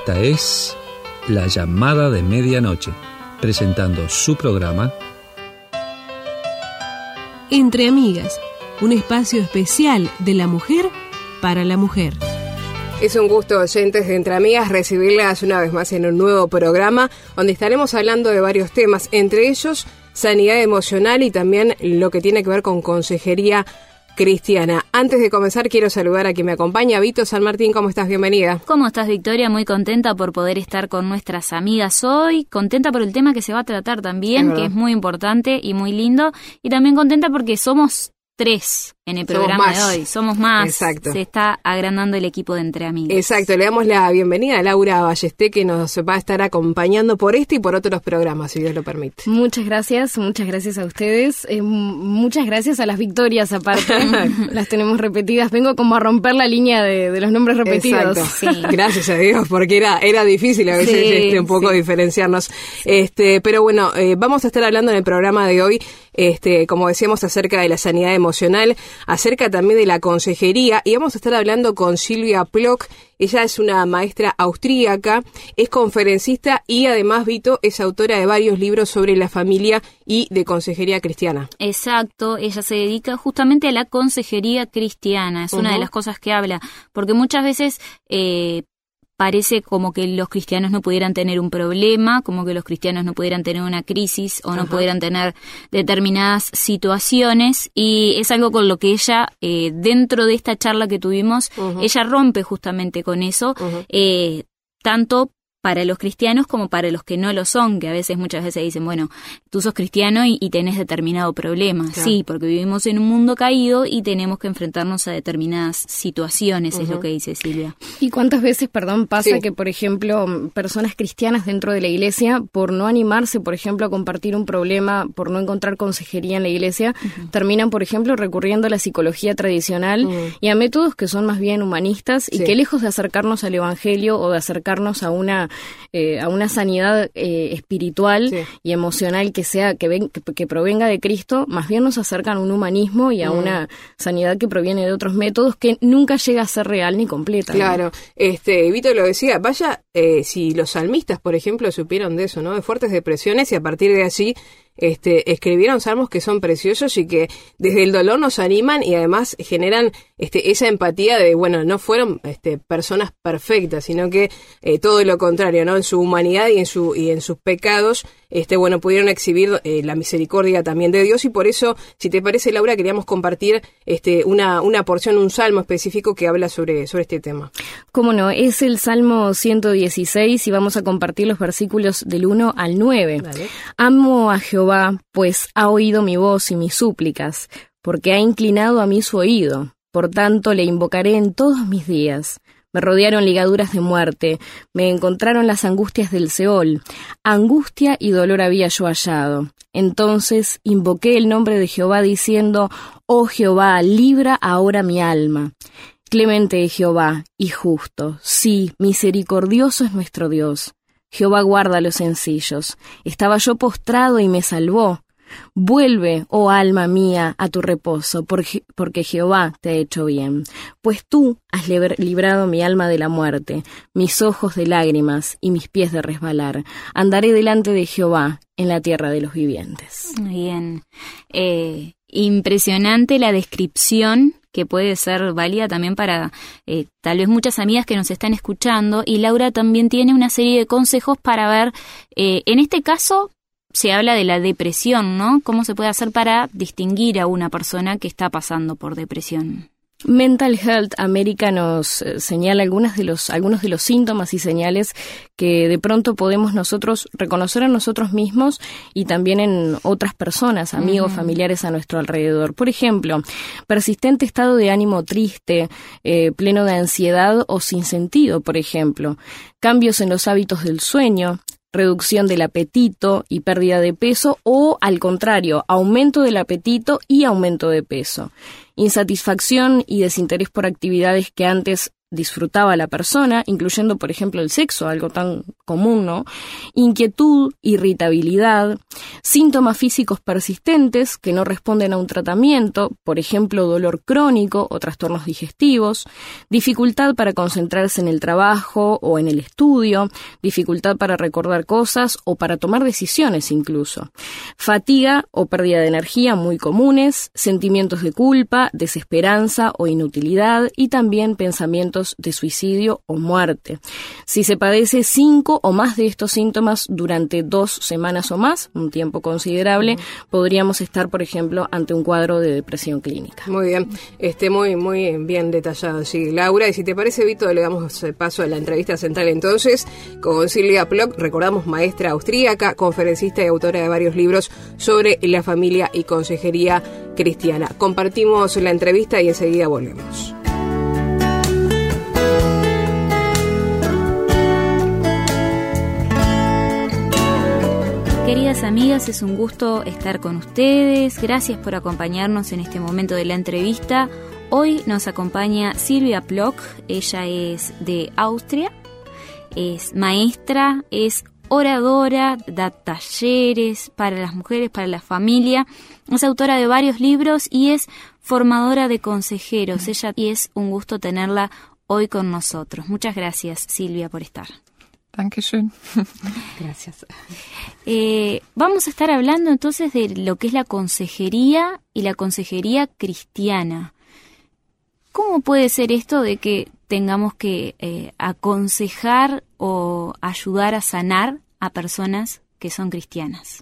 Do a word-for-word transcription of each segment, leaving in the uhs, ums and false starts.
Esta es La Llamada de Medianoche, presentando su programa Entre Amigas, un espacio especial de la mujer para la mujer. Es un gusto, oyentes de Entre Amigas, recibirlas una vez más en un nuevo programa donde estaremos hablando de varios temas, entre ellos sanidad emocional y también lo que tiene que ver con consejería cristiana. Antes de comenzar, quiero saludar a quien me acompaña. Vito San Martín, ¿cómo estás? Bienvenida. ¿Cómo estás, Victoria? Muy contenta por poder estar con nuestras amigas hoy, contenta por el tema que se va a tratar también, es que es muy importante y muy lindo, y también contenta porque somos tres en el programa de hoy. Somos más. Exacto. Se está agrandando el equipo de Entre Amigas. Exacto. Le damos la bienvenida a Laura Ballesté, que nos va a estar acompañando por este y por otros programas, si Dios lo permite. Muchas gracias, muchas gracias a ustedes. Eh, muchas gracias a las Victorias, aparte. Las tenemos repetidas. Vengo como a romper la línea de, de los nombres repetidos. Exacto. Sí. Gracias a Dios, porque era, era difícil a veces sí, este, un poco sí. diferenciarnos. Este, pero bueno, eh, vamos a estar hablando en el programa de hoy, este, como decíamos, acerca de la sanidad emocional, acerca también de la consejería, y vamos a estar hablando con Silvia Plock. Ella es una maestra austríaca, es conferencista y además, Vito, es autora de varios libros sobre la familia y de consejería cristiana. Exacto, ella se dedica justamente a la consejería cristiana, es uh-huh. una de las cosas que habla, porque muchas veces eh, parece como que los cristianos no pudieran tener un problema, como que los cristianos no pudieran tener una crisis o no Ajá. pudieran tener determinadas situaciones, y es algo con lo que ella, eh, dentro de esta charla que tuvimos, uh-huh. ella rompe justamente con eso, uh-huh. eh, tanto para los cristianos como para los que no lo son, que a veces, muchas veces dicen, bueno, tú sos cristiano y, y tenés determinado problema. Claro. Sí, porque vivimos en un mundo caído y tenemos que enfrentarnos a determinadas situaciones, uh-huh. es lo que dice Silvia. ¿Y cuántas veces, perdón, pasa sí. que, por ejemplo, personas cristianas dentro de la iglesia, por no animarse, por ejemplo, a compartir un problema, por no encontrar consejería en la iglesia, uh-huh. terminan, por ejemplo, recurriendo a la psicología tradicional uh-huh. y a métodos que son más bien humanistas y sí. que, lejos de acercarnos al evangelio o de acercarnos a una Eh, a una sanidad eh, espiritual sí. y emocional que sea que, ven, que, que provenga de Cristo, más bien nos acercan a un humanismo y a mm. una sanidad que proviene de otros métodos que nunca llega a ser real ni completa. Claro, ¿no? este Vito lo decía, vaya, eh, si los salmistas, por ejemplo, supieron de eso, ¿no? De fuertes depresiones, y a partir de allí Este, escribieron salmos que son preciosos y que desde el dolor nos animan y además generan este, esa empatía de, bueno, no fueron este, personas perfectas, sino que eh, todo lo contrario, ¿no? En su humanidad y en su y en sus pecados, este, bueno, pudieron exhibir eh, la misericordia también de Dios, y por eso, si te parece, Laura, queríamos compartir este, una, una porción, un salmo específico que habla sobre, sobre este tema. Cómo no, es el Salmo ciento dieciséis y vamos a compartir los versículos del uno al nueve. Vale. Amo a Jehová, pues ha oído mi voz y mis súplicas, porque ha inclinado a mí su oído. Por tanto, le invocaré en todos mis días. Me rodearon ligaduras de muerte, me encontraron las angustias del Seol. Angustia y dolor había yo hallado. Entonces invoqué el nombre de Jehová diciendo, oh Jehová, libra ahora mi alma. Clemente es Jehová y justo, sí, misericordioso es nuestro Dios. Jehová guarda a los sencillos. Estaba yo postrado y me salvó. Vuelve, oh alma mía, a tu reposo, porque, porque Jehová te ha hecho bien. Pues tú has librado mi alma de la muerte, mis ojos de lágrimas y mis pies de resbalar. Andaré delante de Jehová en la tierra de los vivientes. Bien. Eh, impresionante la descripción, que puede ser válida también para eh, tal vez muchas amigas que nos están escuchando, y Laura también tiene una serie de consejos para ver, eh, en este caso se habla de la depresión, ¿no? ¿Cómo se puede hacer para distinguir a una persona que está pasando por depresión? Mental Health America nos señala algunas de los, algunos de los síntomas y señales que de pronto podemos nosotros reconocer en nosotros mismos y también en otras personas, amigos, uh-huh. familiares a nuestro alrededor. Por ejemplo, persistente estado de ánimo triste, eh, pleno de ansiedad o sin sentido, por ejemplo. Cambios en los hábitos del sueño, reducción del apetito y pérdida de peso, o al contrario, aumento del apetito y aumento de peso. Insatisfacción y desinterés por actividades que antes disfrutaba la persona, incluyendo, por ejemplo, el sexo, algo tan común, ¿no? Inquietud, irritabilidad, Síntomas físicos persistentes que no responden a un tratamiento, por ejemplo, dolor crónico o trastornos digestivos, dificultad para concentrarse en el trabajo o en el estudio, dificultad para recordar cosas o para tomar decisiones incluso, fatiga o pérdida de energía muy comunes, sentimientos de culpa, desesperanza o inutilidad y también pensamientos de suicidio o muerte. Si se padece cinco o más de estos síntomas durante dos semanas o más, un tiempo considerable, podríamos estar, por ejemplo, ante un cuadro de depresión clínica. Muy bien, este, muy, muy bien detallado, sí, Laura. Y si te parece, Vito, le damos paso a la entrevista central entonces con Silvia Plock, recordamos maestra austríaca, conferencista y autora de varios libros sobre la familia y consejería cristiana. Compartimos la entrevista y enseguida volvemos. Queridas amigas, es un gusto estar con ustedes. Gracias por acompañarnos en este momento de la entrevista. Hoy nos acompaña Silvia Plock. Ella es de Austria, es maestra, es oradora, da talleres para las mujeres, para la familia. Es autora de varios libros y es formadora de consejeros. Ella, y es un gusto tenerla hoy con nosotros. Muchas gracias, Silvia, por estar. Dankeschön. Gracias. Eh, vamos a estar hablando entonces de lo que es la consejería y la consejería cristiana. ¿Cómo puede ser esto de que tengamos que eh, aconsejar o ayudar a sanar a personas que son cristianas?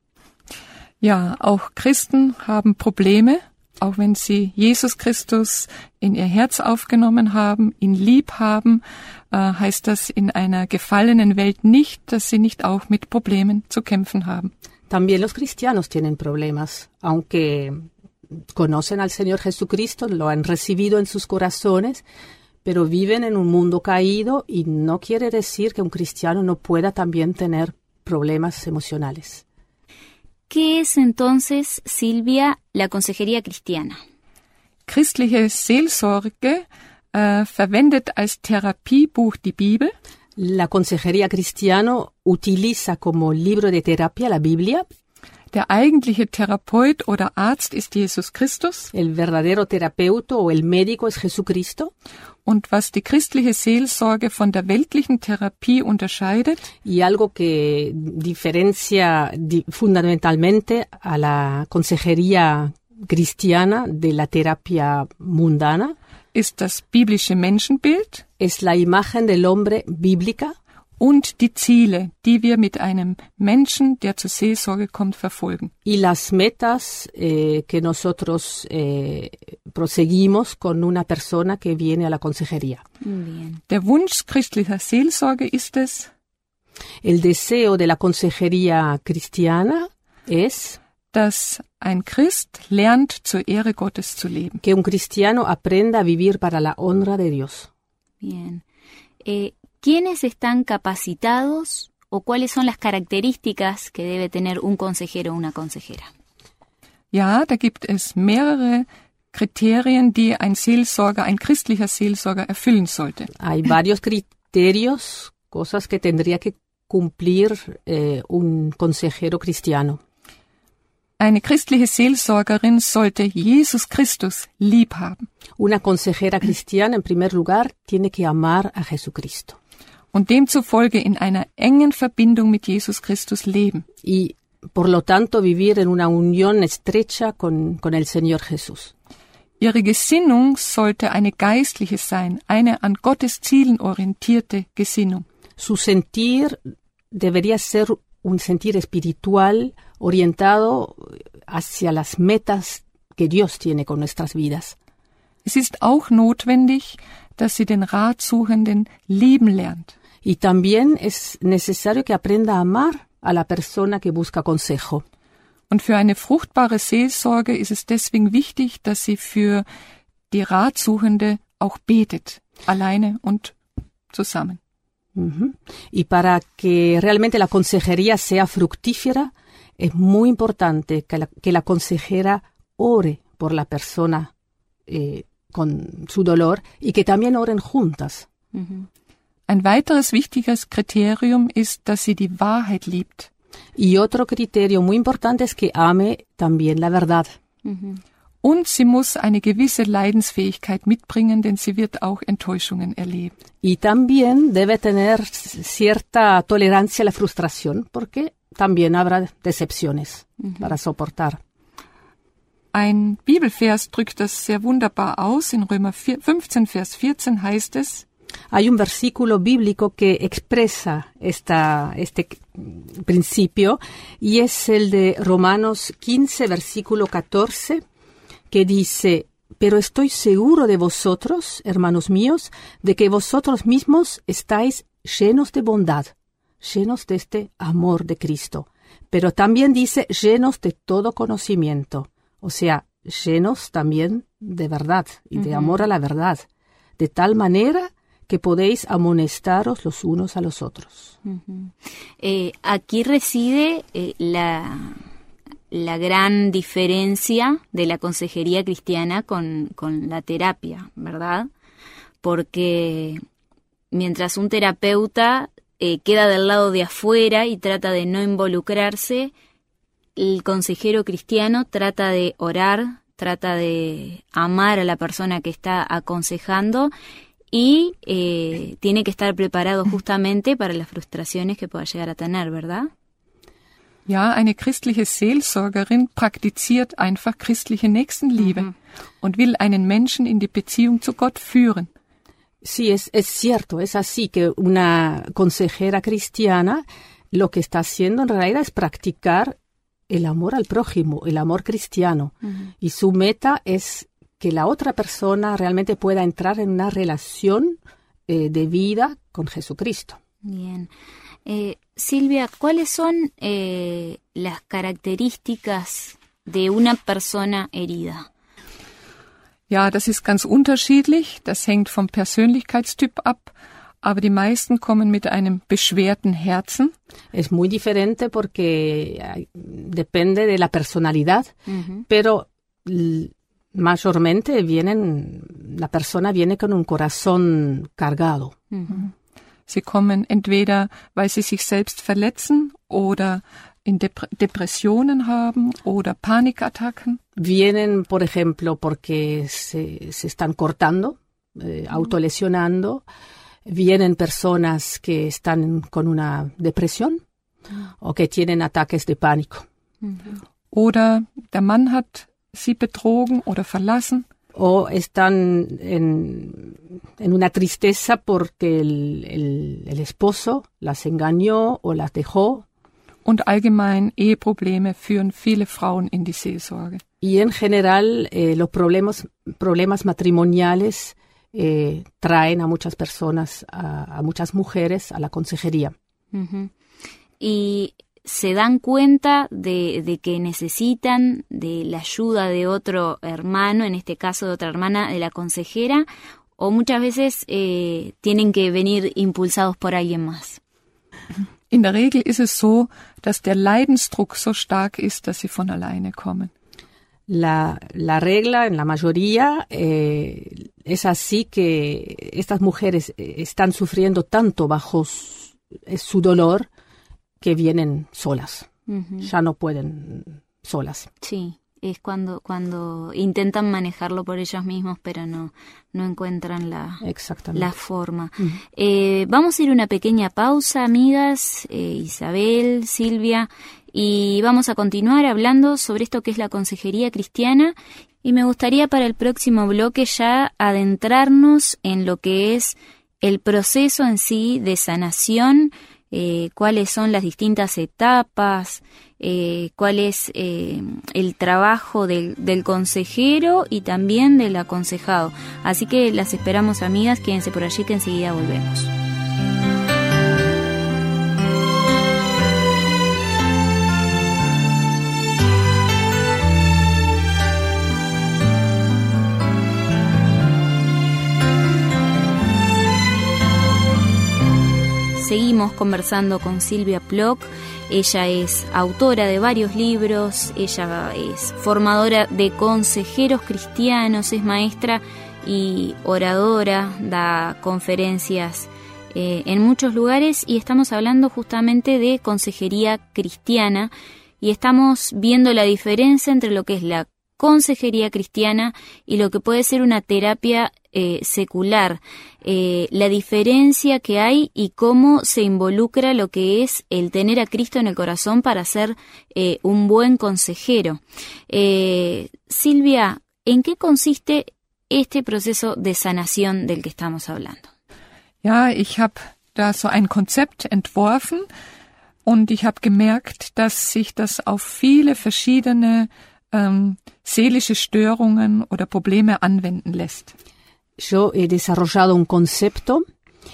Ja, auch Christen haben Probleme, auch wenn sie Jesus Christus in ihr Herz aufgenommen haben, ihn lieb haben, äh, heißt das in einer gefallenen Welt nicht, dass sie nicht auch mit Problemen zu kämpfen haben. También los cristianos tienen problemas, aunque conocen al Señor Jesucristo, lo han recibido en sus corazones, pero viven en un mundo caído y no quiere decir que un cristiano no pueda también tener problemas emocionales. ¿Qué es entonces, Silvia, la consejería cristiana? Christliche Seelsorge äh, verwendet als Therapiebuch die Bibel. La consejería cristiana utiliza como libro de terapia la Biblia. Der eigentliche Therapeut oder Arzt ist Jesus Christus. El verdadero terapeuta o el médico es Jesucristo. Und was die christliche Seelsorge von der weltlichen Therapie unterscheidet, y algo que diferencia di- fundamentalmente a la consejería cristiana de la terapia mundana, ist das biblische Menschenbild, es la imagen del hombre bíblica und die Ziele, die wir mit einem Menschen, der zur Seelsorge kommt, verfolgen. y las metas eh, que nosotros eh, proseguimos con una persona que viene a la consejería. Bien. Der Wunsch christlicher Seelsorge ist es, El deseo de la consejería cristiana es dass ein Christ lernt, zur Ehre Gottes zu leben. que un cristiano aprenda a vivir para la honra de Dios. Bien. Eh, ¿Quiénes están capacitados o cuáles son las características que debe tener un consejero o una consejera? Ja, da gibt es mehrere Kriterien, die ein Seelsorger, ein christlicher Seelsorger erfüllen sollte. Hay varios criterios, cosas que tendría que cumplir eh, un consejero cristiano. Eine christliche Seelsorgerin sollte Jesus Christus lieb haben. Una consejera cristiana, en primer lugar, tiene que amar a Jesucristo Und demzufolge in einer engen Verbindung mit Jesus Christus leben. y, por lo tanto, vivir en una unión estrecha con, con el Señor Jesús. Ihre Gesinnung sollte eine geistliche sein, eine an Gottes Zielen orientierte Gesinnung. Su sentir debería ser un sentir espiritual orientado hacia las metas que Dios tiene con nuestras vidas. Es ist auch notwendig, dass sie den Ratsuchenden lieben lernt. Y también es necesario que aprenda a amar a la persona que busca consejo. Und für eine fruchtbare Seelsorge ist es deswegen wichtig, dass sie für die Ratsuchende auch betet, alleine und zusammen. Uh-huh. Y para que realmente la consejería sea fructífera, es muy importante que la, que la consejera ore por la persona eh, con su dolor y que también oren juntas. Mhm. Ein weiteres wichtiges Kriterium ist, dass sie die Wahrheit liebt. Y otro criterio muy importante es que ame también la verdad. Uh-huh. Und sie muss eine gewisse Leidensfähigkeit mitbringen, denn sie wird auch Enttäuschungen erleben. Y también debe tener cierta tolerancia a la frustración, porque también habrá decepciones uh-huh. para soportar. Ein Bibelvers drückt das sehr wunderbar aus. In Römer fünfzehn, Vers vierzehn heißt es: Hay un versículo bíblico que expresa esta, este principio, y es el de Romanos quince, versículo catorce, que dice: Pero estoy seguro de vosotros, hermanos míos, de que vosotros mismos estáis llenos de bondad, llenos de este amor de Cristo. Pero también dice llenos de todo conocimiento, o sea, llenos también de verdad y de uh-huh. amor a la verdad, de tal manera que podéis amonestaros los unos a los otros. Uh-huh. Eh, aquí reside eh, la, la gran diferencia de la consejería cristiana con, con la terapia, ¿verdad? Porque mientras un terapeuta eh, queda del lado de afuera y trata de no involucrarse, el consejero cristiano trata de orar, trata de amar a la persona que está aconsejando y eh, tiene que estar preparado justamente para las frustraciones que pueda llegar a tener, ¿verdad? Ja, eine christliche Seelsorgerin praktiziert einfach christliche Nächstenliebe uh-huh. und will einen Menschen in die Beziehung zu Gott führen. Sí, es, es cierto, es así que una consejera cristiana lo que está haciendo en realidad es practicar el amor al prójimo, el amor cristiano. Uh-huh. Y su meta es que la otra persona realmente pueda entrar en una relación eh, de vida con Jesucristo. Bien. Eh, Silvia, ¿cuáles son eh, las características de una persona herida? Ja, das ist ganz unterschiedlich. Das hängt vom Persönlichkeitstyp ab. Aber die meisten kommen mit einem beschwerten Herzen. Es muy diferente porque depende de la personalidad, uh-huh. pero l- mayormente vienen, la persona viene con un corazón cargado. Uh-huh. Sie kommen entweder, weil sie sich selbst verletzen oder in Dep- Depressionen haben oder Panikattacken. Vienen, por ejemplo, porque se, se están cortando, eh, uh-huh. autolesionando. Vienen personas que están con una depresión uh-huh. o que tienen ataques de pánico. Uh-huh. Oder der Mann hat sie betrogen oder verlassen. O están en, en una tristeza porque el, el, el esposo las engañó o las dejó. Und allgemein Eheprobleme führen viele Frauen in die Seelsorge. Y en general eh, los problemas, problemas matrimoniales Eh, traen a muchas personas, a, a muchas mujeres, a la consejería. Uh-huh. Y se dan cuenta de, de que necesitan de la ayuda de otro hermano, en este caso de otra hermana, de la consejera, o muchas veces eh, tienen que venir impulsados por alguien más. In der Regel ist es so, dass der Leidensdruck so stark ist, dass sie von alleine kommen. La, la regla, en la mayoría, eh, es así que estas mujeres están sufriendo tanto bajo su, su dolor que vienen solas. Uh-huh. Ya no pueden solas. Sí, es cuando, cuando intentan manejarlo por ellos mismos, pero no, no encuentran la, la forma. Uh-huh. Eh, vamos a ir a una pequeña pausa, amigas, eh, Isabel, Silvia, y vamos a continuar hablando sobre esto que es la consejería cristiana, y me gustaría para el próximo bloque ya adentrarnos en lo que es el proceso en sí de sanación, eh, cuáles son las distintas etapas, eh, cuál es eh, el trabajo del, del consejero y también del aconsejado. Así que las esperamos, amigas, quédense por allí que enseguida volvemos. Seguimos conversando con Silvia Plock. Ella es autora de varios libros, ella es formadora de consejeros cristianos, es maestra y oradora, da conferencias eh, en muchos lugares, y estamos hablando justamente de consejería cristiana, y estamos viendo la diferencia entre lo que es la consejería cristiana y lo que puede ser una terapia eh, secular, eh, la diferencia que hay y cómo se involucra lo que es el tener a Cristo en el corazón para ser eh, un buen consejero. Eh, Silvia, ¿en qué consiste este proceso de sanación del que estamos hablando? Ja, ich habe da so ein Konzept entworfen und ich habe gemerkt, dass sich das auf viele verschiedene ähm, seelische Störungen oder Probleme anwenden lässt. Yo he desarrollado un concepto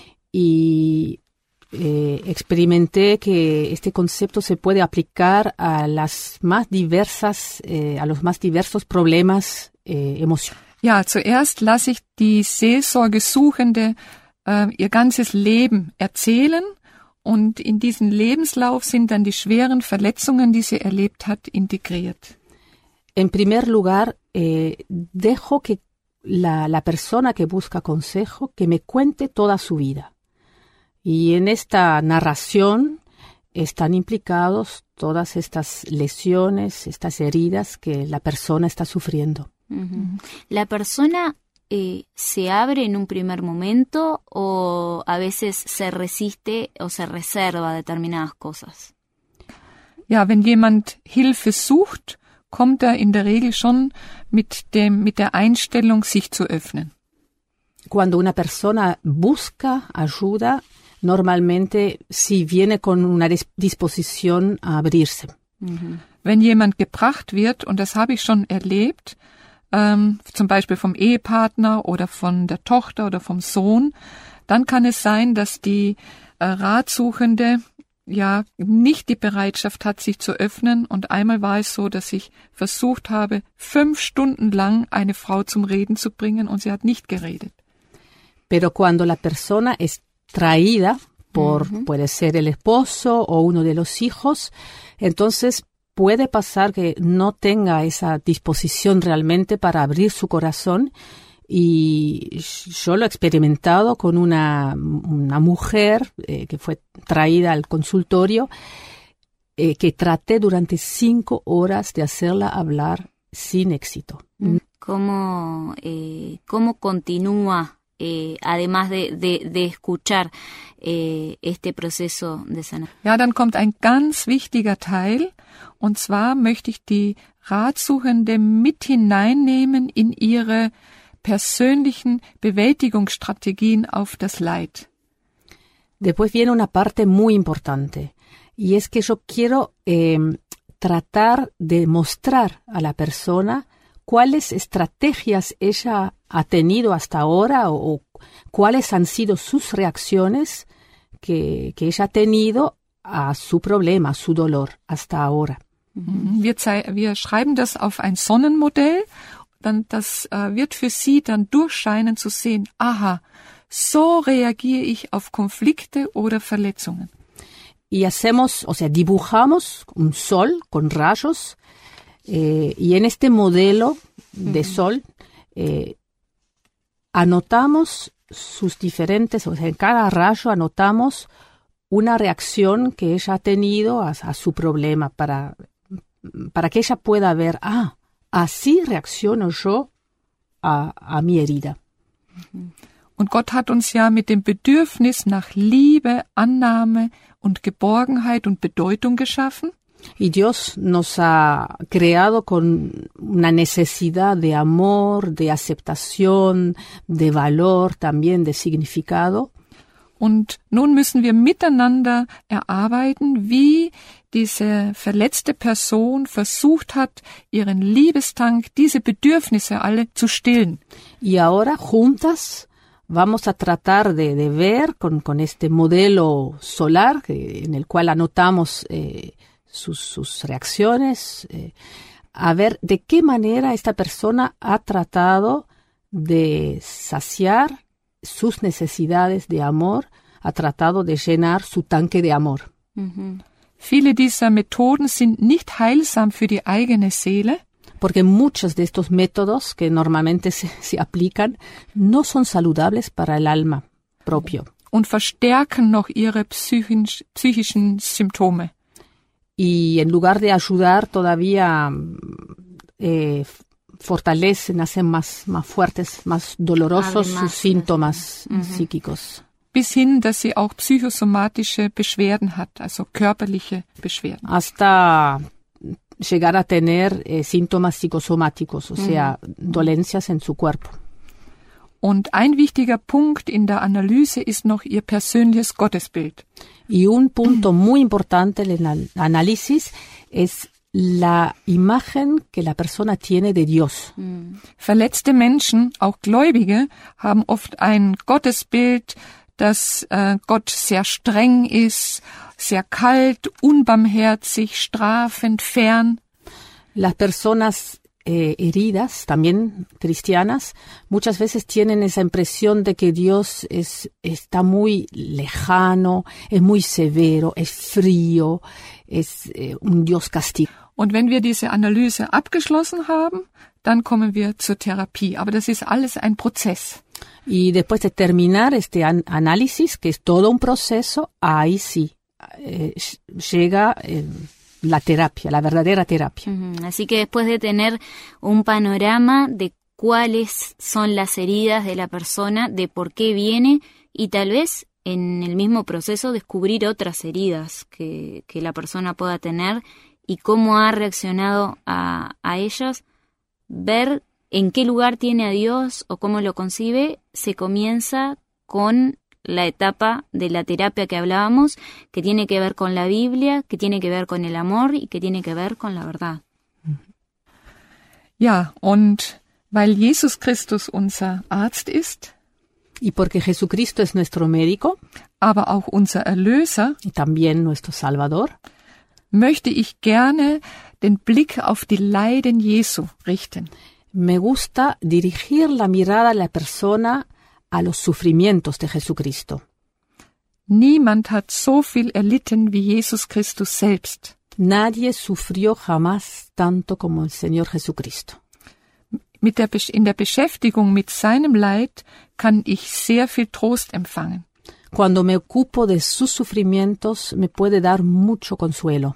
y eh, experimenté que este concepto se puede aplicar a las más diversas, eh, a los más diversos problemas eh, emocionales. Ja, zuerst lasse ich die Seelsorgesuchende äh, ihr ganzes Leben erzählen und in diesen Lebenslauf sind dann die schweren Verletzungen, die sie erlebt hat, integriert. En primer lugar, eh, dejo que la, la persona que busca consejo que me cuente toda su vida. Y en esta narración están implicados todas estas lesiones, estas heridas que la persona está sufriendo. Uh-huh. ¿La persona eh, se abre en un primer momento o a veces se resiste o se reserva determinadas cosas? Ja, wenn jemand Hilfe sucht, kommt er in der Regel schon mit dem, mit der Einstellung, sich zu öffnen. Cuando una persona busca ayuda, normalmente sí viene con una disposición a abrirse. Mhm. Wenn jemand gebracht wird, und das habe ich schon erlebt, ähm, zum Beispiel vom Ehepartner oder von der Tochter oder vom Sohn, dann kann es sein, dass die äh, Ratsuchende ja nicht die Bereitschaft hat, sich zu öffnen. Und einmal war es so, dass ich versucht habe, fünf Stunden lang eine Frau zum Reden zu bringen und sie hat nicht geredet. Pero cuando la persona es traída por, uh-huh. puede ser el esposo o uno de los hijos, entonces puede pasar que no tenga esa disposición realmente para abrir su corazón. Y yo lo he experimentado con una, una mujer eh, que fue traída al consultorio, eh, que traté durante cinco horas de hacerla hablar sin éxito. ¿Cómo, eh, cómo continúa, eh, además de, de, de escuchar eh, este proceso de sanación? Ja, dann kommt ein ganz wichtiger Teil, und zwar möchte ich die Ratsuchende mit hineinnehmen in ihre persönlichen Bewältigungsstrategien auf das Leid. Después viene una parte muy importante, y es que yo quiero eh, tratar de mostrar a la persona cuáles estrategias ella ha tenido hasta ahora o, o cuáles han sido sus reacciones que, que ella ha tenido a su problema, a su dolor hasta ahora. Wir, wir schreiben das auf ein Sonnenmodell. Dann das äh, wird für sie dann durchscheinen zu sehen, aha, so reagiere ich auf Konflikte oder Verletzungen. Y hacemos, o sea, dibujamos un sol con rayos eh, y en este modelo de uh-huh. sol eh, anotamos sus diferentes, o sea, en cada rayo anotamos una reacción que ella ha tenido a, a su problema para, para que ella pueda ver, ah, así reacciono yo a, a mi herida. Und Gott hat uns ja mit dem Bedürfnis nach Liebe, Annahme und Geborgenheit und Bedeutung geschaffen. Y Dios nos ha creado con una necesidad de amor, de aceptación, de valor, también de significado. Und nun müssen wir miteinander erarbeiten, wie diese verletzte Person versucht hat, ihren Liebestank, diese Bedürfnisse alle zu stillen. Y ahora juntas vamos a tratar de, de ver con, con este modelo solar que, en el cual anotamos eh, sus, sus reacciones, eh, a ver de qué manera esta persona ha tratado de saciar sus necesidades de amor, ha tratado de llenar su tanque de amor. Uh-huh. Viele dieser Methoden sind nicht heilsam für die eigene Seele. Porque muchos de estos métodos que normalmente se, se aplican no son saludables para el alma propio. und verstärken noch ihre psychisch, psychischen Symptome. Y en lugar de ayudar, todavía eh, fortalecen, hacen más, más fuertes, más dolorosos sus síntomas mhm. psíquicos. Bis hin, dass sie auch psychosomatische Beschwerden hat, also körperliche Beschwerden. Hasta llegar a tener eh, síntomas psicosomáticos, o sea, mhm. dolencias en su cuerpo. Und ein wichtiger Punkt in der Analyse ist noch ihr persönliches Gottesbild. Y un punto muy importante en el análisis es la imagen que la persona tiene de Dios. Verletzte Menschen, auch Gläubige, haben oft ein Gottesbild, dass äh, Gott sehr streng ist, sehr kalt, unbarmherzig, strafend, fern. Las personas eh, heridas, también cristianas, muchas veces tienen esa impresión de que Dios es, está muy lejano, es muy severo, es frío, es eh, un Dios castigo. Und wenn wir diese Analyse abgeschlossen haben, dann kommen wir zur Therapie. Aber das ist alles ein Prozess. Y después de terminar este an- análisis, que es todo un proceso, ahí sí eh, llega eh, la terapia, la verdadera terapia. Uh-huh. Así que después de tener un panorama de cuáles son las heridas de la persona, de por qué viene y tal vez en el mismo proceso descubrir otras heridas que, que la persona pueda tener y cómo ha reaccionado a, a ellas, ver en qué lugar tiene a Dios o cómo lo concibe, se comienza con la etapa de la terapia que hablábamos, que tiene que ver con la Biblia, que tiene que ver con el amor y que tiene que ver con la verdad. Ja, und weil Jesus Christus unser Arzt ist, y porque Jesucristo es nuestro médico, aber auch unser Erlöser, y también nuestro Salvador, möchte ich gerne den Blick auf die Leiden Jesu richten. Me gusta dirigir la mirada de la persona a los sufrimientos de Jesucristo. Niemand hat so viel erlitten wie Jesus Christus selbst. Nadie sufrió jamás tanto como el Señor Jesucristo. Mit der, in der Beschäftigung mit seinem Leid kann ich sehr viel Trost empfangen. Cuando me ocupo de sus sufrimientos, me puede dar mucho consuelo.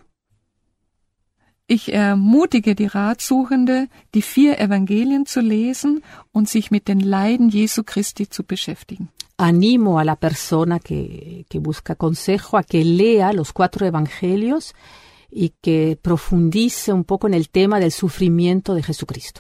Ich ermutige die Ratsuchende, die vier Evangelien zu lesen und sich mit den Leiden Jesu Christi zu beschäftigen. Animo a la persona que, que busca consejo a que lea los cuatro evangelios y que profundice un poco en el tema del sufrimiento de Jesucristo.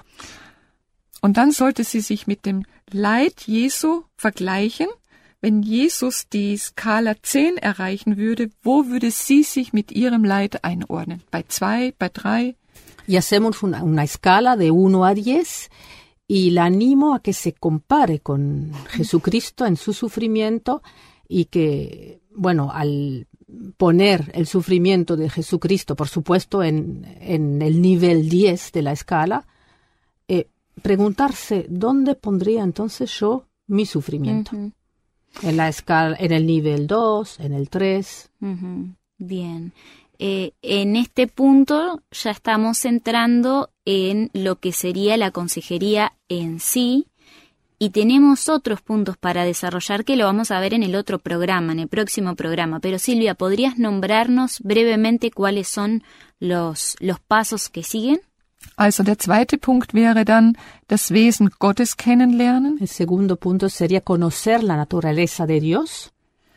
Und dann sollte sie sich mit dem Leid Jesu vergleichen. Wenn Jesus die Skala zehn erreichen würde, wo würde sie sich mit ihrem Leid einordnen? Bei zwei, bei drei? Y hacemos una, una escala de uno a diez y la animo a que se compare con Jesucristo en su sufrimiento y que, bueno, al poner el sufrimiento de Jesucristo, por supuesto, en, en el nivel diez de la escala, eh, preguntarse, ¿dónde pondría entonces yo mi sufrimiento? Uh-huh. En la escala, en el nivel dos, en el tres. Uh-huh. Bien. Eh, en este punto ya estamos entrando en lo que sería la consejería en sí y tenemos otros puntos para desarrollar que lo vamos a ver en el otro programa, en el próximo programa. Pero Silvia, ¿podrías nombrarnos brevemente cuáles son los, los pasos que siguen? Also der zweite Punkt wäre dann das Wesen Gottes kennenlernen. El segundo punto sería conocer la naturaleza de Dios.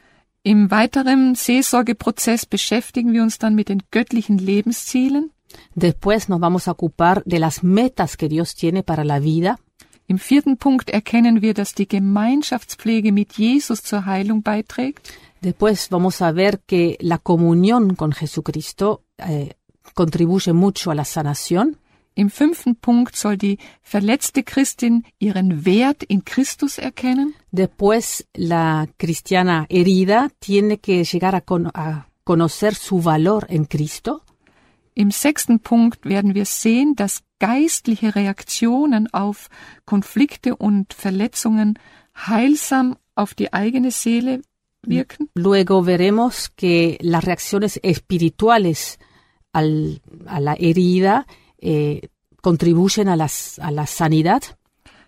Im weiteren Seelsorgeprozess beschäftigen wir uns dann mit den göttlichen Lebenszielen. Después nos vamos a ocupar de las metas que Dios tiene para la vida. Im vierten Punkt erkennen wir, dass die Gemeinschaftspflege mit Jesus zur Heilung beiträgt. Después vamos a ver que la comunión con Jesucristo eh, contribuye mucho a la sanación. Im fünften Punkt soll die verletzte Christin ihren Wert in Christus erkennen. Después, la cristiana herida tiene que llegar a, con- a conocer su valor en Cristo. Im sechsten Punkt werden wir sehen, dass geistliche Reaktionen auf Konflikte und Verletzungen heilsam auf die eigene Seele wirken. Luego veremos que las reacciones espirituales al, a la herida Eh, contribuyen a, las, a la sanidad.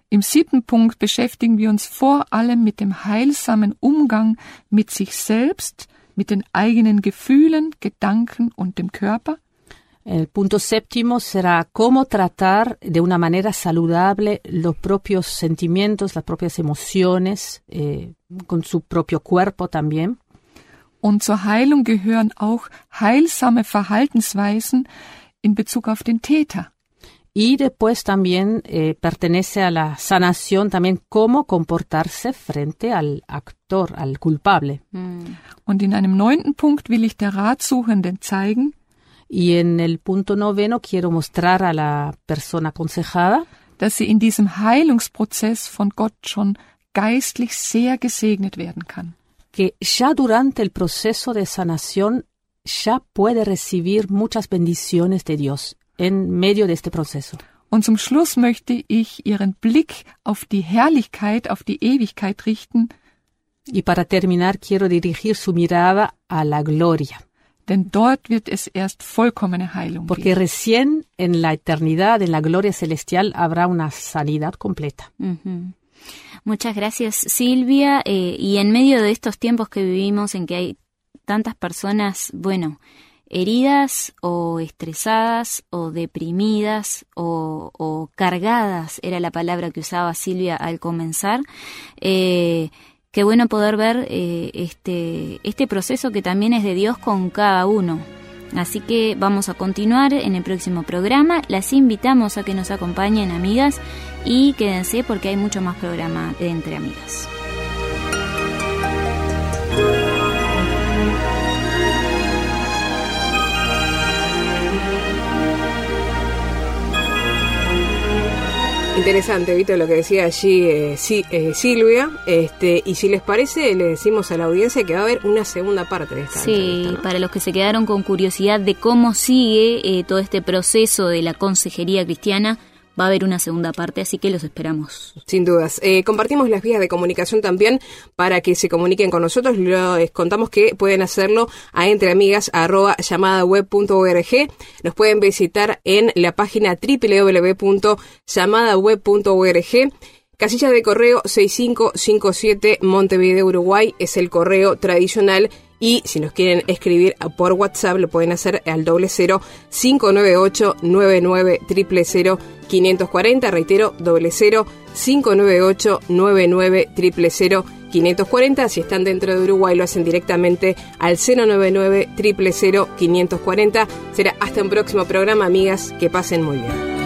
Im siebten Punkt beschäftigen wir uns vor allem mit dem heilsamen Umgang mit sich selbst, mit den eigenen Gefühlen, Gedanken und dem Körper. El punto séptimo será cómo tratar de una manera saludable los propios sentimientos, las propias emociones, eh, con su propio cuerpo también. Und zur Heilung gehören auch heilsame Verhaltensweisen in Bezug auf den Täter. Y después también eh, pertenece a la sanación también cómo comportarse frente al actor, al culpable. Mm. Und in einem neunten Punkt will ich der Ratsuchenden zeigen, y en el punto noveno quiero mostrar a la persona aconsejada, dass sie in diesem Heilungsprozess von Gott schon geistlich sehr gesegnet werden kann. Que ya durante el proceso de sanación ya puede recibir muchas bendiciones de Dios en medio de este proceso. Und zum Schluss möchte ich Ihren Blick auf die Herrlichkeit, auf die Ewigkeit richten. Y para terminar, quiero dirigir su mirada a la gloria. Denn dort wird es erst vollkommene Heilung Porque geben. recién en la eternidad, en la gloria celestial, habrá una sanidad completa. Uh-huh. Muchas gracias, Silvia. Eh, y en medio de estos tiempos que vivimos en que hay tantas personas, bueno, heridas o estresadas o deprimidas o, o cargadas, era la palabra que usaba Silvia al comenzar, eh, qué bueno poder ver eh, este, este proceso que también es de Dios con cada uno. Así que vamos a continuar en el próximo programa. Las invitamos a que nos acompañen, amigas, y quédense porque hay mucho más programa de Entre Amigas. Interesante, Vito, lo que decía allí eh, sí, eh, Silvia. Este, y si les parece, le decimos a la audiencia que va a haber una segunda parte de esta Sí, entrevista, ¿no? Para los que se quedaron con curiosidad de cómo sigue eh, todo este proceso de la consejería cristiana, va a haber una segunda parte, así que los esperamos. Sin dudas. Eh, compartimos las vías de comunicación también para que se comuniquen con nosotros. Les contamos que pueden hacerlo a entreamigas arroba llamadaweb punto org. Nos pueden visitar en la página doble u doble u doble u punto llamadaweb punto org. Casilla de correo seis cinco cinco siete Montevideo, Uruguay, es el correo tradicional. Y si nos quieren escribir por WhatsApp, lo pueden hacer al doble cero cinco nueve ocho nueve nueve cero cero cero quinientos cuarenta. Reitero, doble cero cinco nueve ocho nueve nueve cero cero cero quinientos cuarenta. Si están dentro de Uruguay, lo hacen directamente al cero nueve nueve cero cero cero quinientos cuarenta. Será hasta un próximo programa, amigas. Que pasen muy bien.